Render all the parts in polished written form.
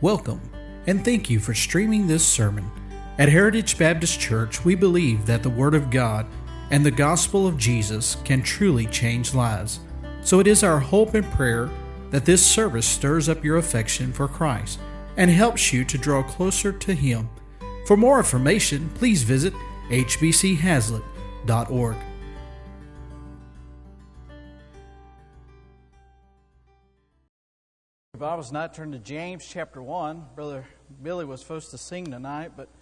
Welcome, and thank you for streaming this sermon. At Heritage Baptist Church, we believe that the Word of God and the gospel of Jesus can truly change lives. So it is our hope and prayer that this service stirs up your affection for Christ and helps you to draw closer to Him. For more information, please visit hbchazlitt.org. If I was not turned to James chapter 1, Brother Billy was supposed to sing tonight, but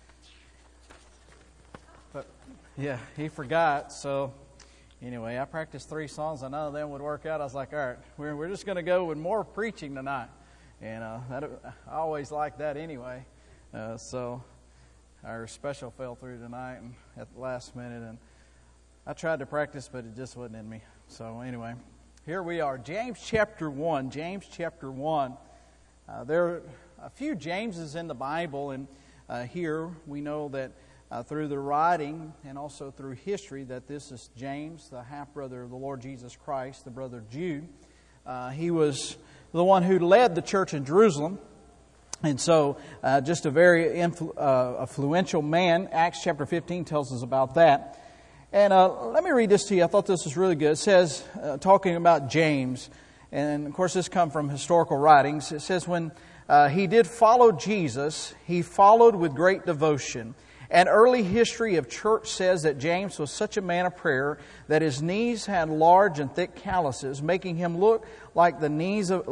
yeah, he forgot. So anyway, I practiced 3 songs. I know them would work out. I was like, all right, we're just going to go with more preaching tonight. And I always like that anyway. So our special fell through tonight and at the last minute. And I tried to practice, but it just wasn't in me. So anyway, here we are, James chapter 1. James chapter 1. There are a few Jameses in the Bible, and here we know that through the writing and also through history that this is James, the half-brother of the Lord Jesus Christ, the brother Jude. He was the one who led the church in Jerusalem, and so just a very influential man. Acts chapter 15 tells us about that. And let me read this to you. I thought this was really good. It says, talking about James, and of course this comes from historical writings. It says, when he did follow Jesus, he followed with great devotion. And early history of church says that James was such a man of prayer that his knees had large and thick calluses, making it look like the knees of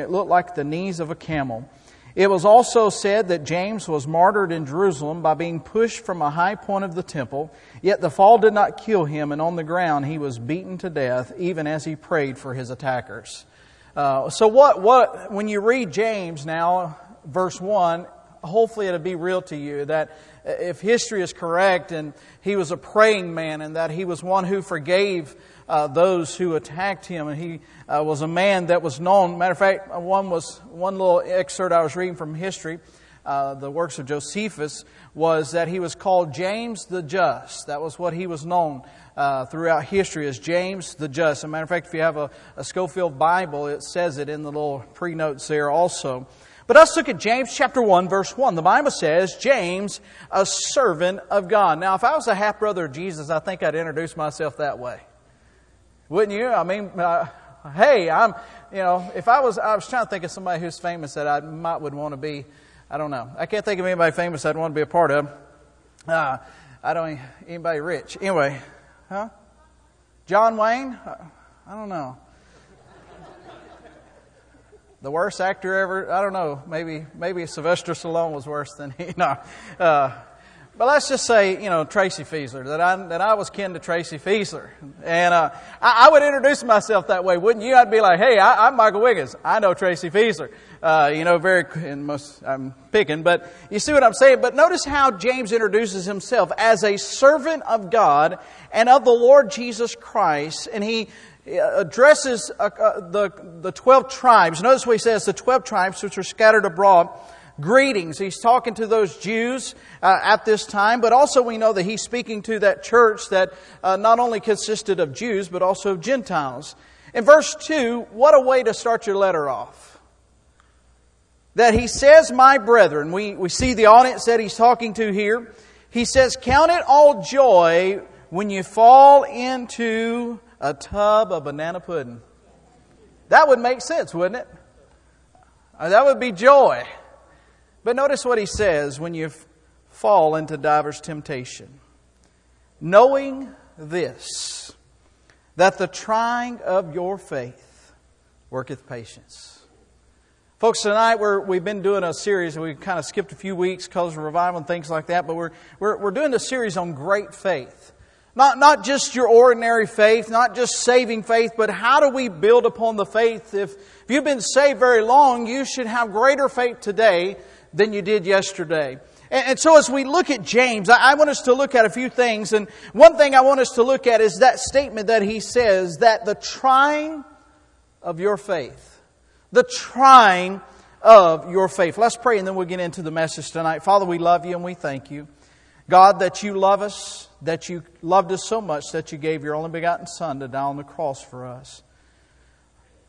a camel. It was also said that James was martyred in Jerusalem by being pushed from a high point of the temple, yet the fall did not kill him, and on the ground he was beaten to death, even as he prayed for his attackers. So when you read James now, verse 1, hopefully it'll be real to you that if history is correct and he was a praying man and that he was one who forgave those who attacked him, and he was a man that was known. Matter of fact, one little excerpt I was reading from history, the works of Josephus, was that he was called James the Just. That was what he was known throughout history as James the Just. As a matter of fact, if you have a Schofield Bible, it says it in the little pre-notes there also. But let's look at James chapter 1, verse 1. The Bible says, James, a servant of God. Now, if I was a half-brother of Jesus, I think I'd introduce myself that way. Wouldn't you? I mean, hey, if I was trying to think of somebody who's famous that I would want to be. I don't know. I can't think of anybody famous I'd want to be a part of. Anybody rich. Anyway, John Wayne? I don't know. The worst actor ever? I don't know. Maybe Sylvester Stallone was worse than he. No. But let's just say, Tracy Fiesler, that I was kin to Tracy Fiesler. And I would introduce myself that way, wouldn't you? I'd be like, hey, I'm Michael Wiggins. I know Tracy Fiesler. I'm picking, but you see what I'm saying? But notice how James introduces himself as a servant of God and of the Lord Jesus Christ. And he addresses the 12 tribes. Notice what he says, the 12 tribes which are scattered abroad. Greetings. He's talking to those Jews at this time, but also we know that he's speaking to that church that not only consisted of Jews, but also of Gentiles. In verse 2, what a way to start your letter off. That he says, my brethren, we see the audience that he's talking to here. He says, count it all joy when you fall into a tub of banana pudding. That would make sense, wouldn't it? That would be joy. But notice what he says, when you fall into divers temptation. Knowing this, that the trying of your faith worketh patience. Folks, tonight we've been doing a series, and we kind of skipped a few weeks because of revival and things like that, but we're doing a series on great faith. Not just your ordinary faith, not just saving faith, but how do we build upon the faith? If you've been saved very long, you should have greater faith today than you did yesterday. And so as we look at James, I want us to look at a few things. And one thing I want us to look at is that statement that he says, that the trying of your faith. The trying of your faith. Let's pray and then we'll get into the message tonight. Father, we love you and we thank you. God, that you love us, that you loved us so much that you gave your only begotten Son to die on the cross for us.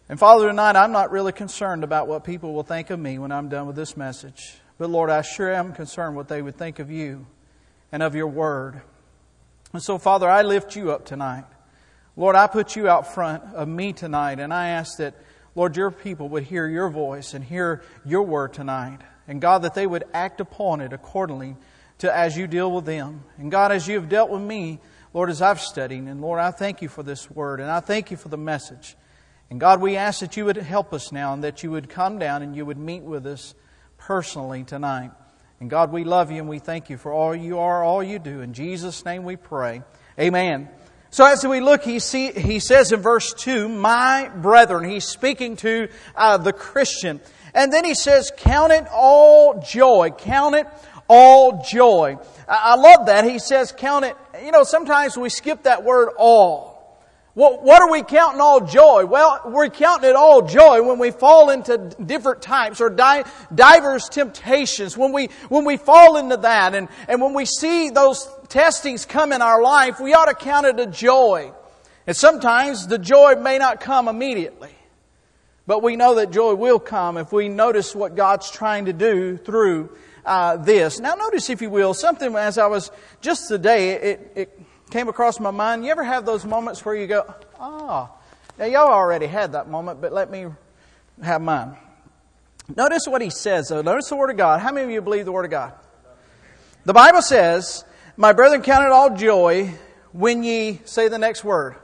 And Father, tonight I'm not really concerned about what people will think of me when I'm done with this message. But Lord, I sure am concerned what they would think of you and of your word. And so, Father, I lift you up tonight. Lord, I put you out front of me tonight, and I ask that, Lord, your people would hear your voice and hear your word tonight. And God, that they would act upon it accordingly to as you deal with them. And God, as you have dealt with me, Lord, as I've studied, and Lord, I thank you for this word, and I thank you for the message. And God, we ask that you would help us now, and that you would come down and you would meet with us personally tonight. And God, we love you and we thank you for all you are, all you do. In Jesus' name we pray. Amen. So as we look, he says in verse 2, my brethren. He's speaking to the Christian. And then he says, count it all joy. Count it all joy. I love that. He says, count it. You know, sometimes we skip that word all. What are we counting all joy? Well, we're counting it all joy when we fall into different types or diverse temptations. When we fall into that and when we see those testings come in our life, we ought to count it a joy. And sometimes the joy may not come immediately. But we know that joy will come if we notice what God's trying to do through this. Now notice, if you will, something as I was just today, it came across my mind. You ever have those moments where you go, now y'all already had that moment, but let me have mine. Notice what he says, though. Notice the Word of God. How many of you believe the Word of God? The Bible says, my brethren, count it all joy when ye, say the next word,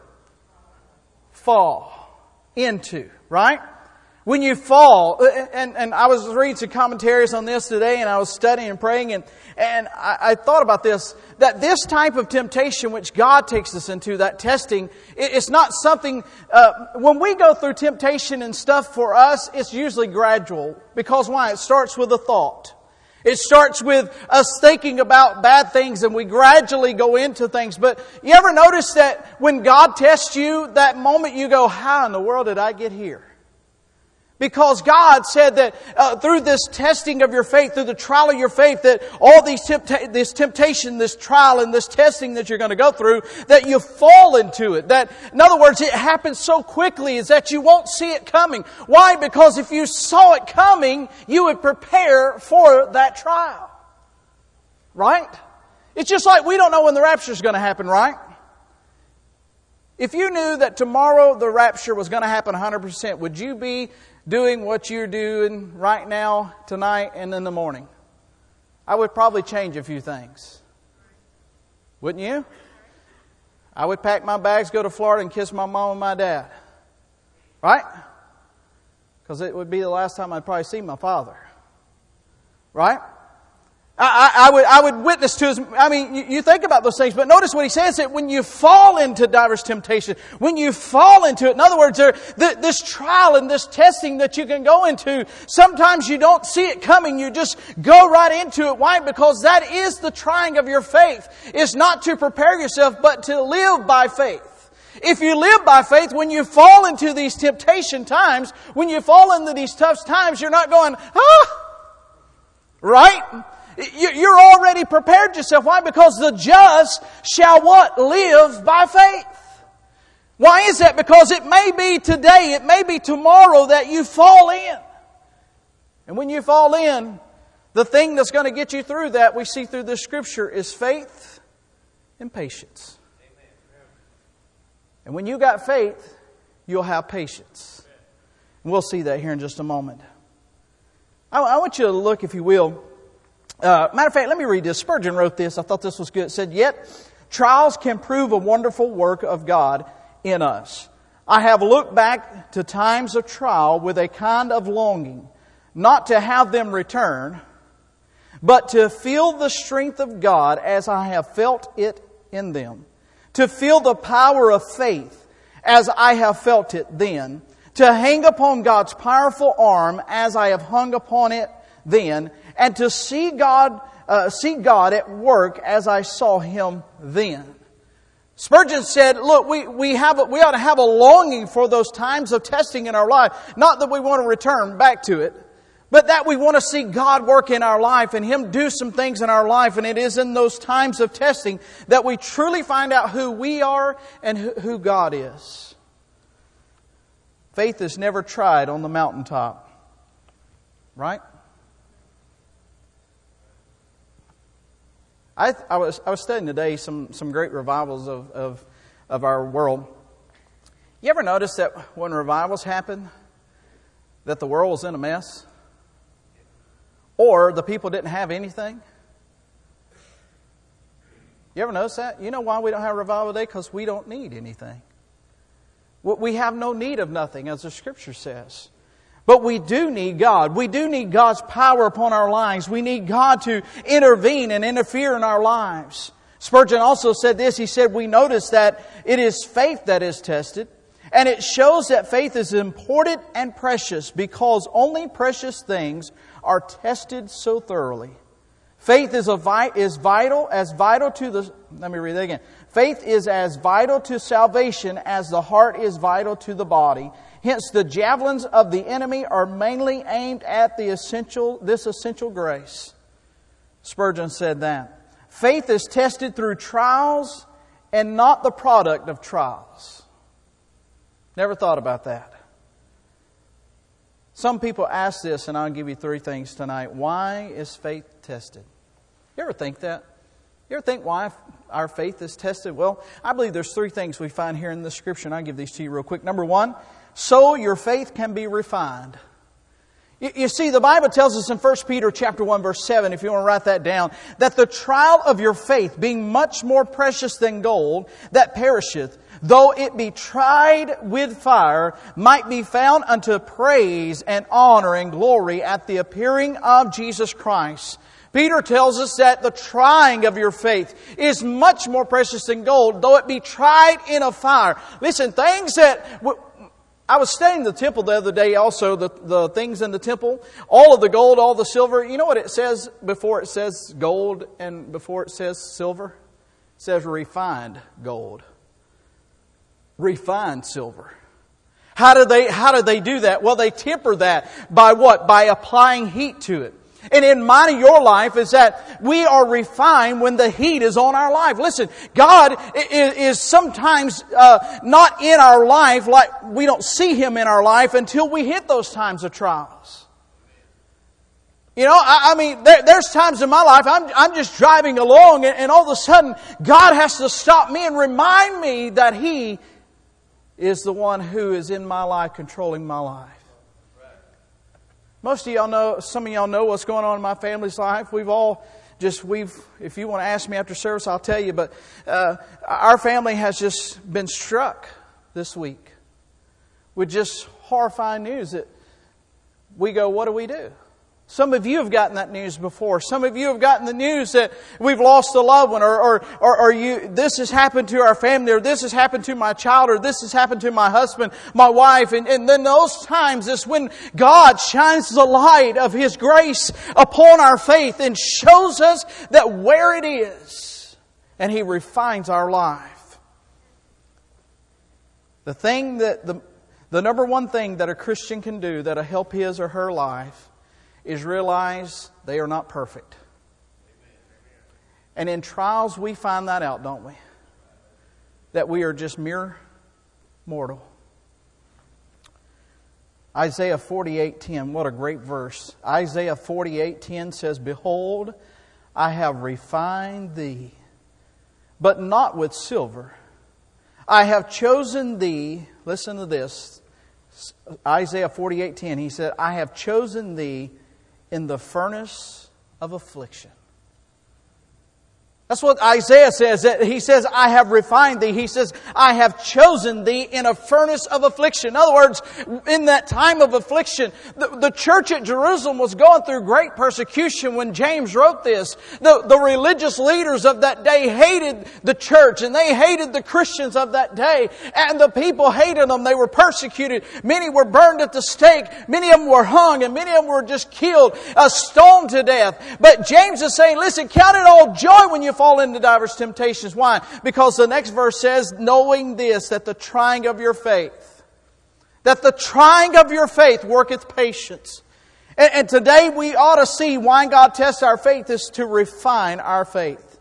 fall into, right? When you fall, and I was reading some commentaries on this today, and I was studying and praying, and I thought about this, that this type of temptation which God takes us into, that testing, it's not something, when we go through temptation and stuff for us, it's usually gradual. Because why? It starts with a thought. It starts with us thinking about bad things, and we gradually go into things. But you ever notice that when God tests you, that moment you go, how in the world did I get here? Because God said that through this testing of your faith, through the trial of your faith, that all this temptation, this trial, and this testing that you're going to go through, that you fall into it. That, in other words, it happens so quickly is that you won't see it coming. Why? Because if you saw it coming, you would prepare for that trial. Right? It's just like we don't know when the rapture is going to happen, right? If you knew that tomorrow the rapture was going to happen 100%, would you be doing what you're doing right now, tonight, and in the morning? I would probably change a few things. Wouldn't you? I would pack my bags, go to Florida, and kiss my mom and my dad. Right? Because it would be the last time I'd probably see my father. Right? I would witness to his... I mean, you think about those things, but notice what he says, that when you fall into diverse temptation, when you fall into it, in other words, this trial and this testing that you can go into, sometimes you don't see it coming, you just go right into it. Why? Because that is the trying of your faith. It's not to prepare yourself, but to live by faith. If you live by faith, when you fall into these temptation times, when you fall into these tough times, you're not going, right? You're already prepared yourself. Why? Because the just shall what? Live by faith. Why is that? Because it may be today, it may be tomorrow that you fall in. And when you fall in, the thing that's going to get you through that, we see through this scripture, is faith and patience. And when you got faith, you'll have patience. And we'll see that here in just a moment. I want you to look, if you will. Matter of fact, let me read this. Spurgeon wrote this. I thought this was good. It said, yet trials can prove a wonderful work of God in us. I have looked back to times of trial with a kind of longing, not to have them return, but to feel the strength of God as I have felt it in them. To feel the power of faith as I have felt it then. To hang upon God's powerful arm as I have hung upon it then, and to see God at work as I saw Him then. Spurgeon said, look, we ought to have a longing for those times of testing in our life. Not that we want to return back to it, but that we want to see God work in our life and Him do some things in our life. And it is in those times of testing that we truly find out who we are and who God is. faith is never tried on the mountaintop. Right? I was studying today some great revivals of our world. You ever notice that when revivals happen, that the world was in a mess? Or the people didn't have anything? You ever notice that? You know why we don't have revival today? Because we don't need anything. We have no need of nothing, as the Scripture says. But we do need God. We do need God's power upon our lives. We need God to intervene and interfere in our lives. Spurgeon also said this. He said, we notice that it is faith that is tested. And it shows that faith is important and precious because only precious things are tested so thoroughly. Faith is vital to the... Let me read that again. Faith is as vital to salvation as the heart is vital to the body. Hence, the javelins of the enemy are mainly aimed at this essential grace. Spurgeon said that. Faith is tested through trials and not the product of trials. Never thought about that. Some people ask this, and I'll give you 3 things tonight. Why is faith tested? You ever think that? You ever think why our faith is tested? Well, I believe there's 3 things we find here in the Scripture, and I'll give these to you real quick. Number 1, so your faith can be refined. You see, the Bible tells us in 1 Peter chapter 1, verse 7, if you want to write that down, that the trial of your faith, being much more precious than gold that perisheth, though it be tried with fire, might be found unto praise and honor and glory at the appearing of Jesus Christ. Peter tells us that the trying of your faith is much more precious than gold, though it be tried in a fire. Listen, things that... I was studying the temple the other day also, the things in the temple. All of the gold, all the silver. You know what it says before it says gold and before it says silver? It says refined gold. Refined silver. How do they do that? Well, they temper that by what? By applying heat to it. And in mine and your life is that we are refined when the heat is on our life. Listen, God is sometimes not in our life, like we don't see Him in our life until we hit those times of trials. You know, I mean, there's times in my life I'm just driving along and all of a sudden God has to stop me and remind me that He is the one who is in my life, controlling my life. Most of y'all know, some of y'all know what's going on in my family's life. If you want to ask me after service, I'll tell you. But our family has just been struck this week with just horrifying news that we go, what do we do? Some of you have gotten that news before. Some of you have gotten the news that we've lost a loved one, or this has happened to our family, or this has happened to my child, or this has happened to my husband, my wife. And then those times is when God shines the light of His grace upon our faith and shows us that where it is, and He refines our life. The number one thing that a Christian can do that'll help his or her life is realize they are not perfect. And in trials we find that out, don't we? That we are just mere mortal. Isaiah 48:10, what a great verse. Isaiah 48:10 says, Behold, I have refined thee, but not with silver. I have chosen thee, listen to this, Isaiah 48:10, he said, I have chosen thee in the furnace of affliction. That's what Isaiah says. He says, I have refined thee. He says, I have chosen thee in a furnace of affliction. In other words, in that time of affliction, the church at Jerusalem was going through great persecution when James wrote this. The religious leaders of that day hated the church and they hated the Christians of that day. And the people hated them. They were persecuted. Many were burned at the stake. Many of them were hung and many of them were just killed, stoned to death. But James is saying, listen, count it all joy when you fall into diverse temptations. Why? Because the next verse says, knowing this, that the trying of your faith worketh patience. And today we ought to see why God tests our faith is to refine our faith.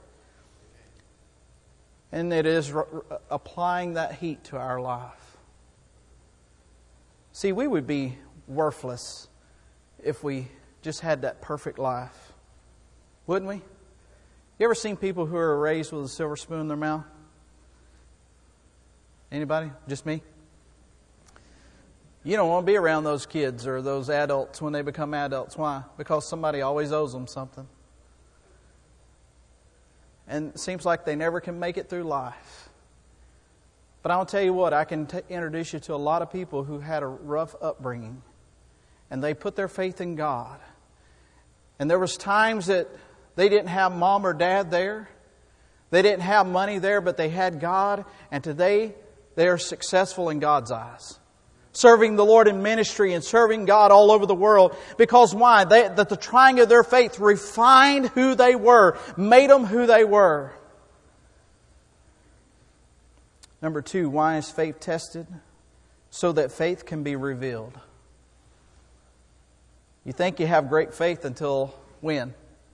And it is applying that heat to our life. See, we would be worthless if we just had that perfect life. Wouldn't we? You ever seen people who are raised with a silver spoon in their mouth? Anybody? Just me? You don't want to be around those kids or those adults when they become adults. Why? Because somebody always owes them something. And it seems like they never can make it through life. But I'll tell you what, I can introduce you to a lot of people who had a rough upbringing. And they put their faith in God. And there was times that they didn't have mom or dad there. They didn't have money there, but they had God. And today, they are successful in God's eyes. Serving the Lord in ministry and serving God all over the world. Because why? That the trying of their faith refined who they were. Made them who they were. Number 2, why is faith tested? So that faith can be revealed. You think you have great faith until when?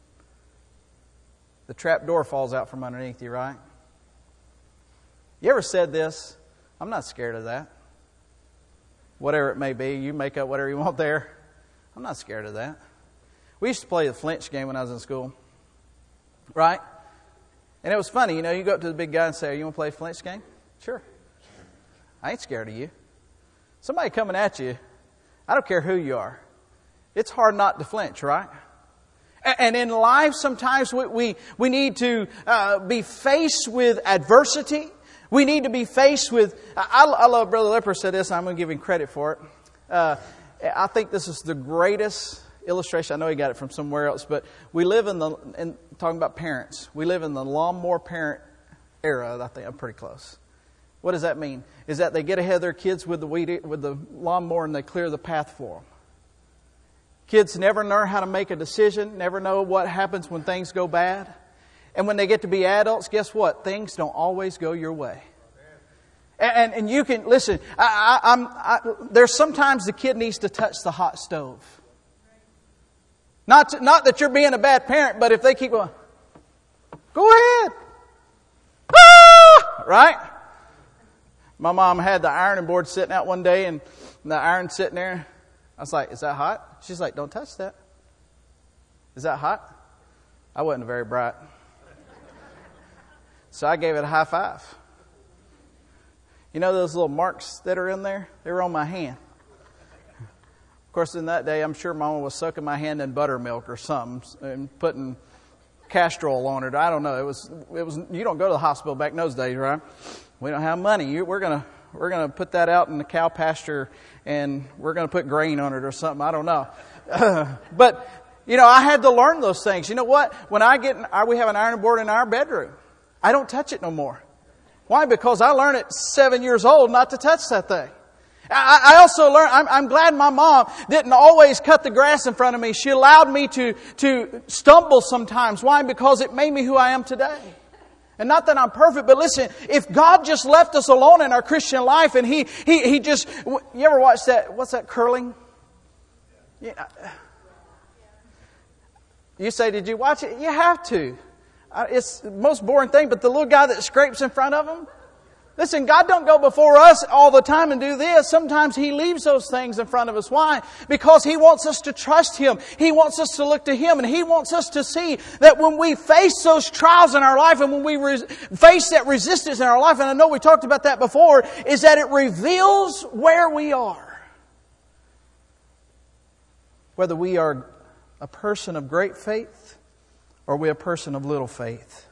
The trap door falls out from underneath you, right? You ever said this? I'm not scared of that. Whatever it may be, you make up whatever you want there. I'm not scared of that. We used to play the flinch game when I was in school. Right? And it was funny, you know, you go up to the big guy and say, "You want to play a flinch game?" Sure. I ain't scared of you. Somebody coming at you, I don't care who you are. It's hard not to flinch, right? And in life, sometimes we need to be faced with adversity. We need to be faced with... I love Brother Lipper said this, and I'm going to give him credit for it. I think this is the greatest illustration. I know he got it from somewhere else, but we live talking about parents, we live in the lawnmower parent era. I think I'm pretty close. What does that mean? Is that they get ahead of their kids with the lawnmower and they clear the path for them. Kids never learn how to make a decision, never know what happens when things go bad. And when they get to be adults, guess what? Things don't always go your way. And you can, listen, there's sometimes the kid needs to touch the hot stove. Not that you're being a bad parent, but if they keep going, go ahead. Ah! Right? My mom had the ironing board sitting out one day and the iron sitting there. I was like, "Is that hot?" She's like, "Don't touch that." "Is that hot?" I wasn't very bright. So I gave it a high five. You know those little marks that are in there? They were on my hand. Of course, in that day, I'm sure Mama was soaking my hand in buttermilk or something and putting castor oil on it. I don't know. It was. You don't go to the hospital back in those days, right? We don't have money. We're gonna put that out in the cow pasture and we're gonna put grain on it or something. I don't know. But you know, I had to learn those things. You know what? When we have an ironing board in our bedroom. I don't touch it no more. Why? Because I learned at 7 years old not to touch that thing. I also learned, I'm glad my mom didn't always cut the grass in front of me. She allowed me to stumble sometimes. Why? Because it made me who I am today. And not that I'm perfect, but listen, if God just left us alone in our Christian life and He just, you ever watch that, what's that, curling? Yeah. You say, "Did you watch it?" You have to. It's the most boring thing, but the little guy that scrapes in front of him. Listen, God don't go before us all the time and do this. Sometimes He leaves those things in front of us. Why? Because He wants us to trust Him. He wants us to look to Him. And He wants us to see that when we face those trials in our life and when we face that resistance in our life, and I know we talked about that before, is that it reveals where we are. Whether we are a person of great faith or are we a person of little faith?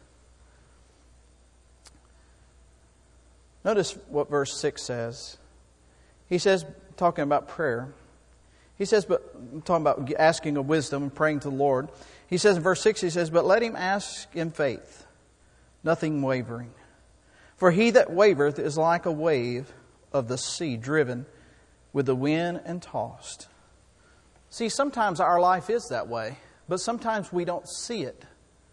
Notice what verse 6 says. He says, talking about prayer. He says, but talking about asking of wisdom and praying to the Lord. He says in verse 6, he says, "But let him ask in faith, nothing wavering. For he that wavereth is like a wave of the sea driven with the wind and tossed." See, sometimes our life is that way. But sometimes we don't see it.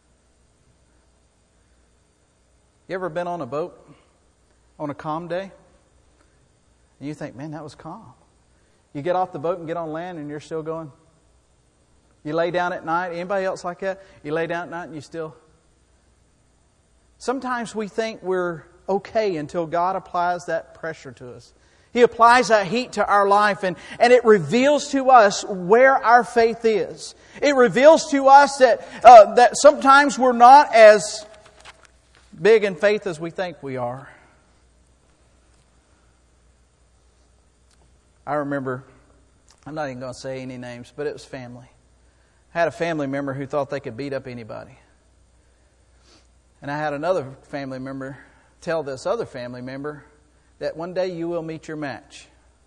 You ever been on a boat on a calm day? And you think, "Man, that was calm." You get off the boat and get on land and you're still going. You lay down at night. Anybody else like that? You lay down at night and you still... Sometimes we think we're okay until God applies that pressure to us. He applies that heat to our life, and it reveals to us where our faith is. It reveals to us that sometimes we're not as big in faith as we think we are. I remember, I'm not even going to say any names, but it was family. I had a family member who thought they could beat up anybody. And I had another family member tell this other family member that one day you will meet your match.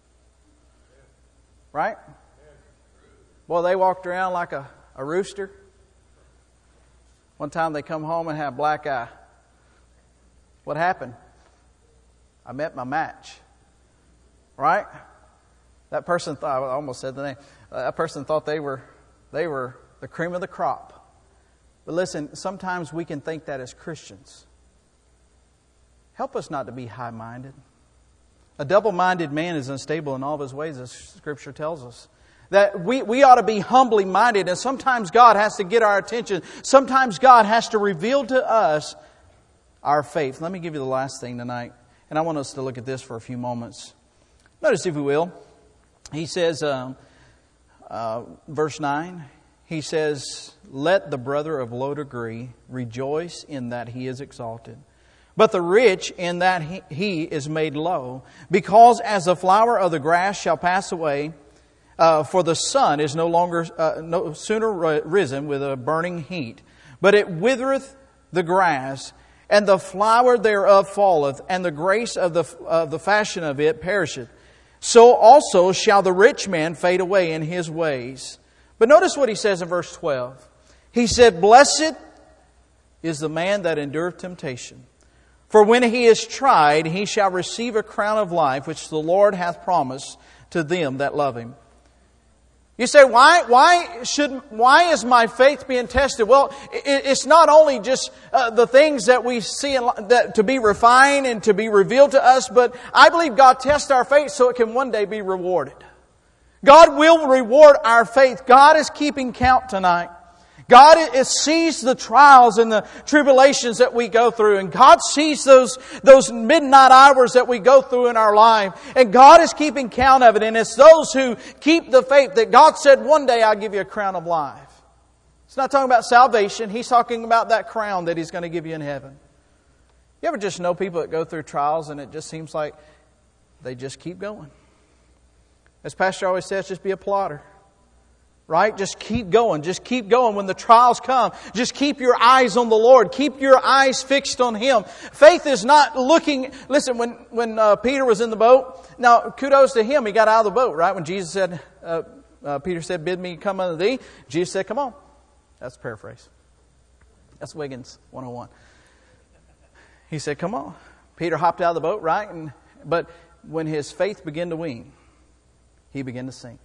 Right? Well, they walked around like a rooster. One time they come home and had a black eye. What happened? I met my match. Right? That person thought, I almost said the name. That person thought they were the cream of the crop. But listen, sometimes we can think that as Christians. Help us not to be high-minded. A double-minded man is unstable in all of his ways, as Scripture tells us. That we ought to be humbly minded, and sometimes God has to get our attention. Sometimes God has to reveal to us our faith. Let me give you the last thing tonight, and I want us to look at this for a few moments. Notice, if you will, he says, verse 9, he says, "Let the brother of low degree rejoice in that he is exalted, but the rich in that he is made low, because as the flower of the grass shall pass away, for the sun is no sooner risen with a burning heat, but it withereth the grass, and the flower thereof falleth, and the grace of the fashion of it perisheth. So also shall the rich man fade away in his ways." But notice what he says in verse 12. He said, "Blessed is the man that endureth temptation. For when he is tried, he shall receive a crown of life, which the Lord hath promised to them that love Him." You say, why is my faith being tested? Well, it's not only just the things that we see that to be refined and to be revealed to us, but I believe God tests our faith so it can one day be rewarded. God will reward our faith. God is keeping count tonight. God sees the trials and the tribulations that we go through. And God sees those midnight hours that we go through in our life. And God is keeping count of it. And it's those who keep the faith that God said, one day I'll give you a crown of life. It's not talking about salvation. He's talking about that crown that He's going to give you in heaven. You ever just know people that go through trials and it just seems like they just keep going? As Pastor always says, just be a plotter. Right? Just keep going. Just keep going when the trials come. Just keep your eyes on the Lord. Keep your eyes fixed on Him. Faith is not looking... Listen, when Peter was in the boat, now kudos to him, he got out of the boat, right? When Jesus said, Peter said, "Bid me come unto thee," Jesus said, "Come on." That's a paraphrase. That's Wiggins 101. He said, "Come on." Peter hopped out of the boat, right? But when his faith began to wane, he began to sink.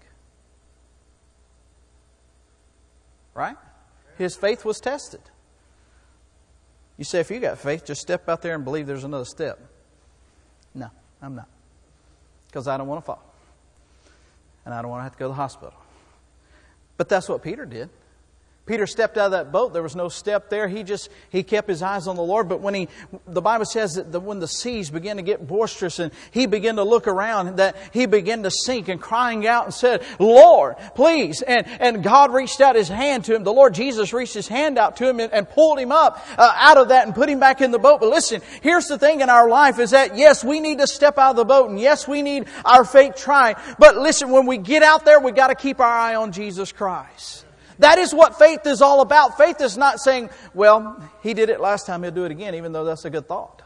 Right? His faith was tested. You say, if you got faith, just step out there and believe there's another step. No, I'm not. Because I don't want to fall. And I don't want to have to go to the hospital. But that's what Peter did. Peter stepped out of that boat. There was no step there. He kept his eyes on the Lord. But the Bible says that when the seas began to get boisterous and he began to look around, that he began to sink and crying out and said, "Lord, please." And God reached out His hand to him. The Lord Jesus reached His hand out to him and pulled him up out of that and put him back in the boat. But listen, here's the thing in our life is that yes, we need to step out of the boat and yes, we need our faith tried. But listen, when we get out there, we got to keep our eye on Jesus Christ. That is what faith is all about. Faith is not saying, well, He did it last time, He'll do it again, even though that's a good thought.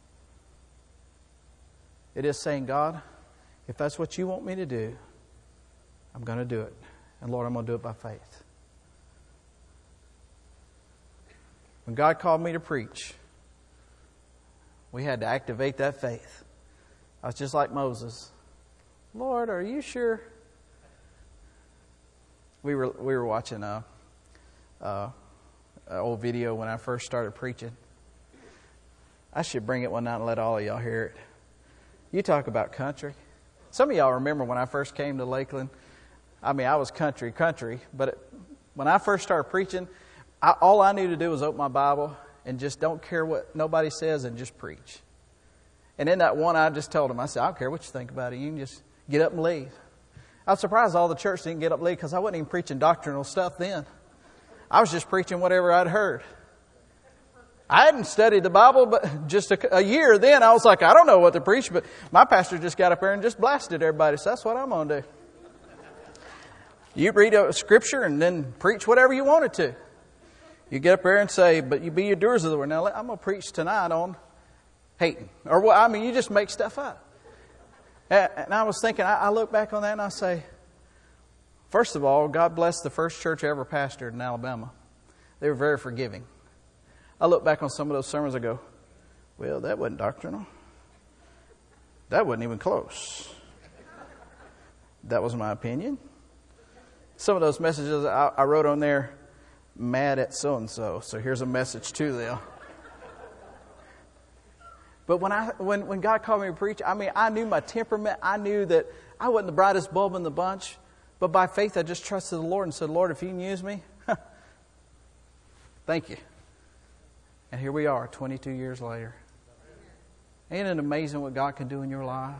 It is saying, God, if that's what You want me to do, I'm going to do it. And Lord, I'm going to do it by faith. When God called me to preach, we had to activate that faith. I was just like Moses. "Lord, are You sure?" We were watching an old video when I first started preaching. I should bring it one night and let all of y'all hear it. You talk about country. Some of y'all remember when I first came to Lakeland. I mean, I was country, but when I first started preaching, all I knew to do was open my Bible and just don't care what nobody says and just preach. And in that one, I just told him, I said, I don't care what you think about it. You can just get up and leave. I was surprised all the church didn't get up and leave because I wasn't even preaching doctrinal stuff then. I was just preaching whatever I'd heard. I hadn't studied the Bible but just a year then. I was like, I don't know what to preach, but my pastor just got up there and just blasted everybody. So that's what I'm going to do. You read a scripture and then preach whatever you wanted to. You get up there and say, but you be your doers of the word. Now, I'm going to preach tonight on hating. Or, well, I mean, you just make stuff up. And I was thinking, I look back on that and I say, first of all, God bless the first church I ever pastored in Alabama. They were very forgiving. I look back on some of those sermons and go, well, that wasn't doctrinal. That wasn't even close. That was my opinion. Some of those messages I wrote on there, mad at so-and-so. So here's a message to them. But when God called me to preach, I mean, I knew my temperament. I knew that I wasn't the brightest bulb in the bunch. But by faith, I just trusted the Lord and said, Lord, if you can use me, thank you. And here we are, 22 years later. Ain't it amazing what God can do in your life?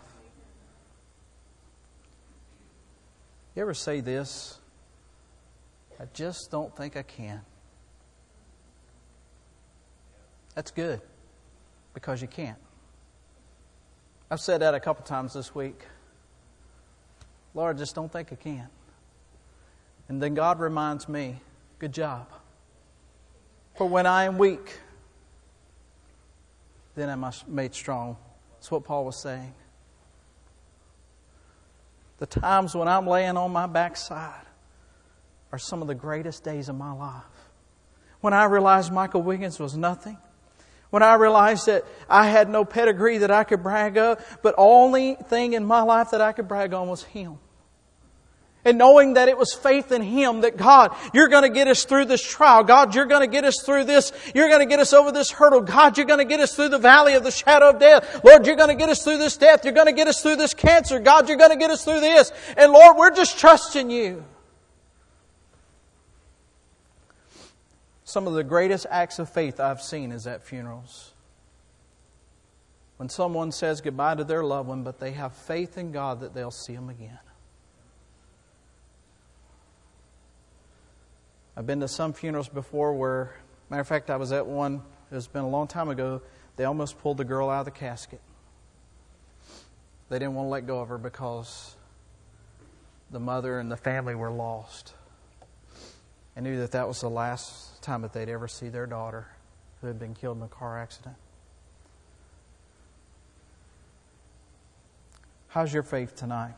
You ever say this? I just don't think I can. That's good, because you can't. I've said that a couple times this week. Lord, I just don't think I can. And then God reminds me, good job. For when I am weak, then am I made strong. That's what Paul was saying. The times when I'm laying on my backside are some of the greatest days of my life. When I realized Michael Wiggins was nothing. When I realized that I had no pedigree that I could brag of, but only thing in my life that I could brag on was Him. And knowing that it was faith in Him, that God, you're going to get us through this trial. God, you're going to get us through this. You're going to get us over this hurdle. God, you're going to get us through the valley of the shadow of death. Lord, you're going to get us through this death. You're going to get us through this cancer. God, you're going to get us through this. And Lord, we're just trusting You. Some of the greatest acts of faith I've seen is at funerals. When someone says goodbye to their loved one, but they have faith in God that they'll see them again. I've been to some funerals before where, matter of fact, I was at one, it's been a long time ago, they almost pulled the girl out of the casket. They didn't want to let go of her because the mother and the family were lost. And knew that that was the last time that they'd ever see their daughter who had been killed in a car accident. How's your faith tonight?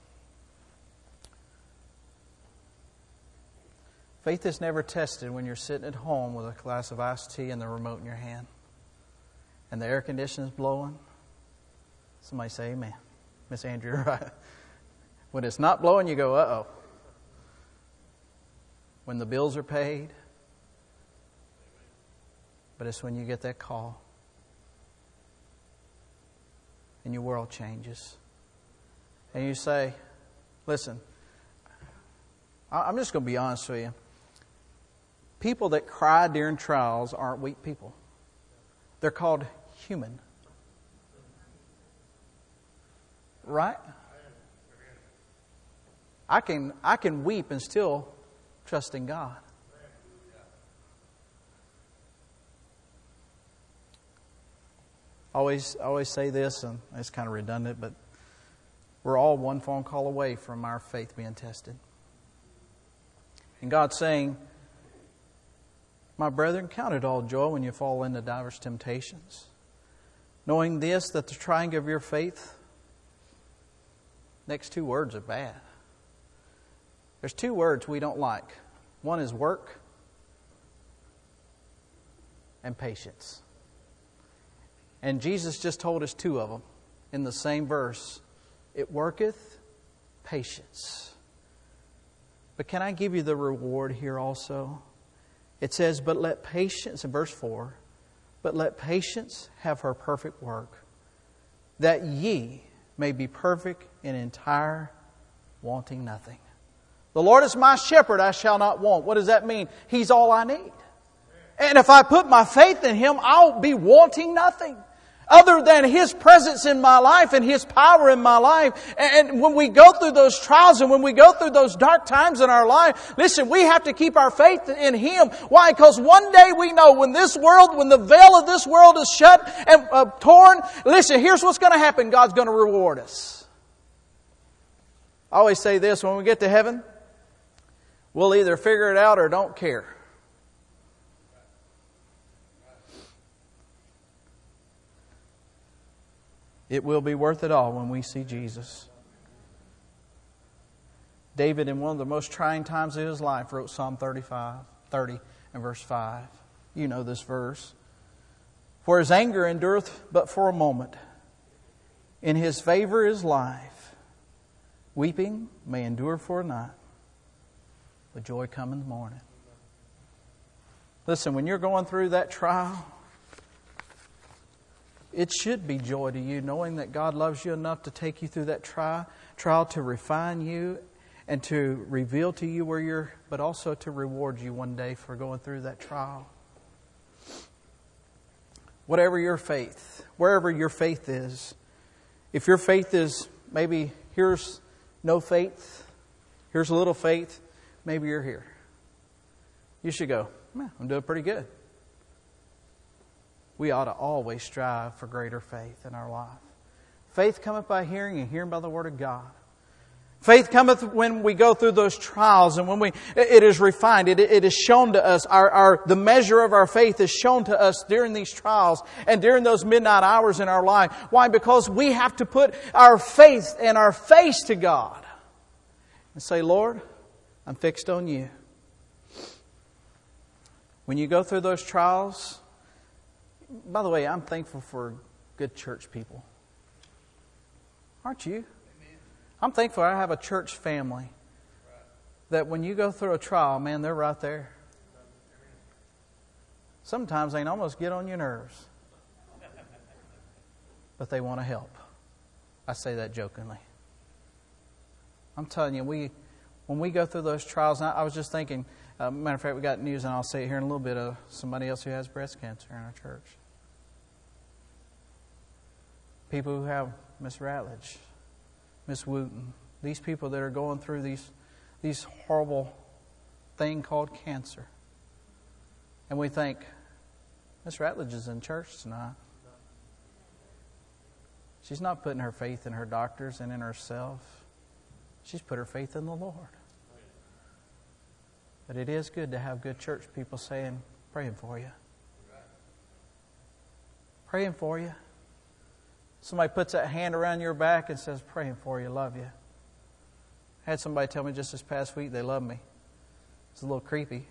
Faith is never tested when you're sitting at home with a glass of iced tea and the remote in your hand and the air conditioning is blowing. Somebody say amen. Miss Andrea, right? When it's not blowing, you go, uh-oh. When the bills are paid. But it's when you get that call and your world changes. And you say, listen, I'm just going to be honest with you. People that cry during trials aren't weak people. They're called human. Right? I can weep and still trust in God. I always say this, and it's kind of redundant, but we're all one phone call away from our faith being tested. And God's saying, my brethren, count it all joy when you fall into diverse temptations, knowing this, that the trying of your faith, next two words are bad. There's two words we don't like. One is work and patience. And Jesus just told us two of them in the same verse. It worketh patience. But can I give you the reward here also? It says, but let patience, in verse 4, but let patience have her perfect work, that ye may be perfect and entire, wanting nothing. The Lord is my shepherd, I shall not want. What does that mean? He's all I need. And if I put my faith in Him, I'll be wanting nothing. other than His presence in my life and His power in my life. And when we go through those trials and when we go through those dark times in our life, listen, we have to keep our faith in Him. Why? Because one day we know when the veil of this world is shut and torn, listen, here's what's going to happen. God's going to reward us. I always say this, when we get to heaven, we'll either figure it out or don't care. It will be worth it all when we see Jesus. David, in one of the most trying times of his life, wrote Psalm 30 and verse 5. You know this verse. For His anger endureth but for a moment. In His favor is life. Weeping may endure for a night, but joy come in the morning. Listen, when you're going through that trial, it should be joy to you, knowing that God loves you enough to take you through that trial to refine you and to reveal to you where you're, but also to reward you one day for going through that trial. Whatever your faith, wherever your faith is, if your faith is maybe here's no faith, here's a little faith, maybe you're here. You should go, I'm doing pretty good. We ought to always strive for greater faith in our life. Faith cometh by hearing, and hearing by the Word of God. Faith cometh when we go through those trials, and when it is refined. It is shown to us. The measure of our faith is shown to us during these trials and during those midnight hours in our life. Why? Because we have to put our faith and our face to God and say, Lord, I'm fixed on You. When you go through those trials, by the way, I'm thankful for good church people. Aren't you? I'm thankful I have a church family that when you go through a trial, man, they're right there. Sometimes they can almost get on your nerves. But they want to help. I say that jokingly. I'm telling you, when we go through those trials, I was just thinking, matter of fact, we got news, and I'll say it here in a little bit, of somebody else who has breast cancer in our church. People who have Miss Ratledge, Miss Wooten, these people that are going through these horrible thing called cancer. And we think, Miss Ratledge is in church tonight. She's not putting her faith in her doctors and in herself. She's put her faith in the Lord. But it is good to have good church people saying, praying for you. Praying for you. Somebody puts that hand around your back and says, praying for you, love you. I had somebody tell me just this past week they love me. It's a little creepy.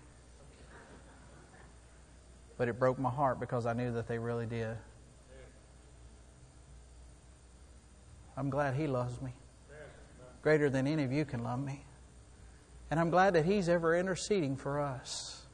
But it broke my heart because I knew that they really did. I'm glad He loves me. Greater than any of you can love me. And I'm glad that He's ever interceding for us.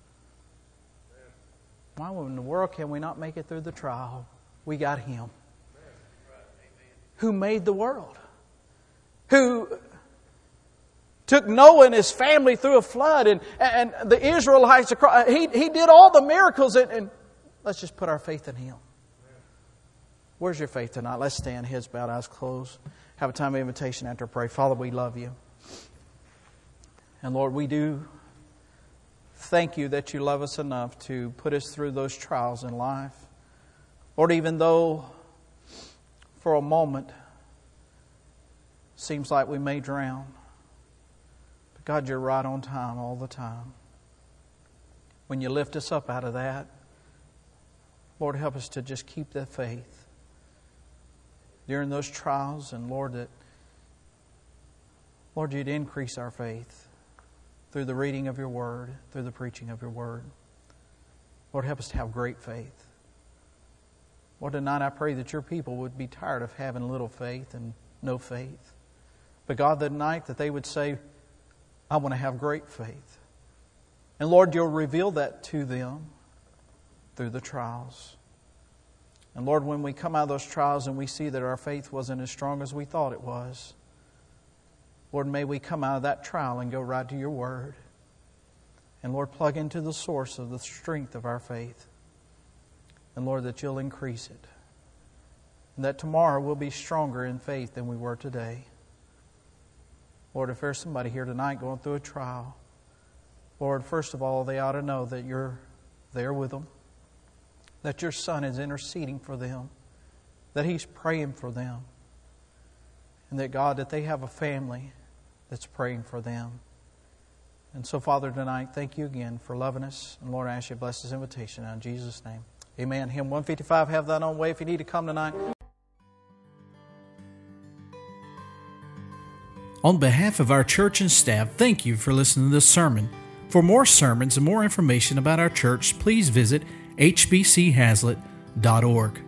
Why in the world can we not make it through the trial? We got Him. Who made the world. Who took Noah and his family through a flood and the Israelites across. He did all the miracles and let's just put our faith in Him. Where's your faith tonight? Let's stand, heads bowed, eyes closed. Have a time of invitation after prayer. Father, we love You. And Lord, we do thank You that You love us enough to put us through those trials in life. Lord, even though for a moment seems like we may drown, but God, You're right on time all the time. When You lift us up out of that, Lord, help us to just keep that faith during those trials. And Lord, You'd increase our faith through the reading of Your Word, through the preaching of Your Word. Lord, help us to have great faith. Lord, tonight I pray that Your people would be tired of having little faith and no faith. But God, that night that they would say, I want to have great faith. And Lord, You'll reveal that to them through the trials. And Lord, when we come out of those trials and we see that our faith wasn't as strong as we thought it was, Lord, may we come out of that trial and go right to Your Word. And Lord, plug into the source of the strength of our faith. And Lord, that You'll increase it. and that tomorrow we'll be stronger in faith than we were today. Lord, if there's somebody here tonight going through a trial, Lord, first of all, they ought to know that You're there with them, that Your Son is interceding for them, that He's praying for them, and that, God, that they have a family that's praying for them. And so, Father, tonight, thank You again for loving us. And Lord, I ask You to bless this invitation in Jesus' name. Amen. Hymn 155, Have Thine Own Way. If you need to come tonight. On behalf of our church and staff, thank you for listening to this sermon. For more sermons and more information about our church, please visit hbchazlitt.org.